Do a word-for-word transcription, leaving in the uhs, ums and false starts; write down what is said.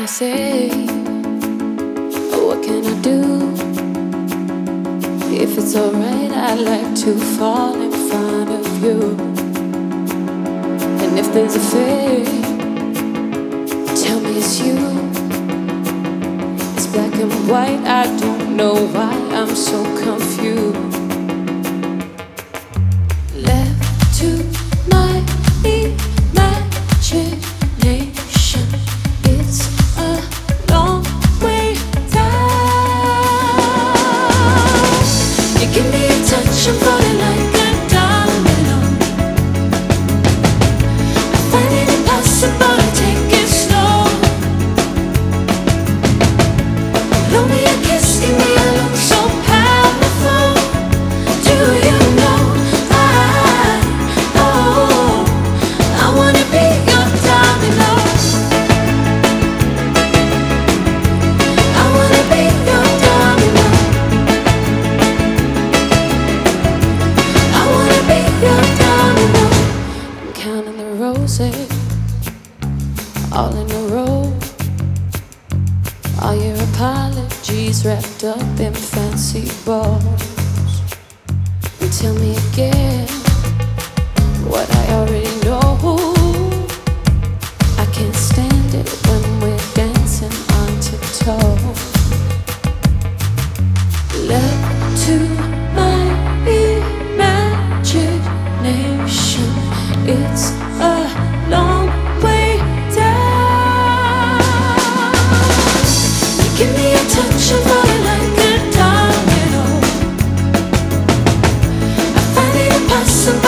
I say? What can I do? If it's alright, I'd like to fall in front of you. And if there's a fate, tell me it's you. It's black and white, I don't know why I'm so confused. Left to my imagination, it's a long way down. You give me a touch, I'm falling like a domino. I find it impossible to take it slow. Blow me a kiss, give me a look so powerful. Do you know I, oh, I wanna be your domino. I wanna be your domino. I wanna be your domino. I'm counting the roses, all in a row. All your apologies wrapped up in fancy bows. And tell me again what I already know. I can't stand it when we're dancing on tiptoe. Left to my imagination, it's a long way down. You give me a touch, I'm falling like a domino. I find it impossible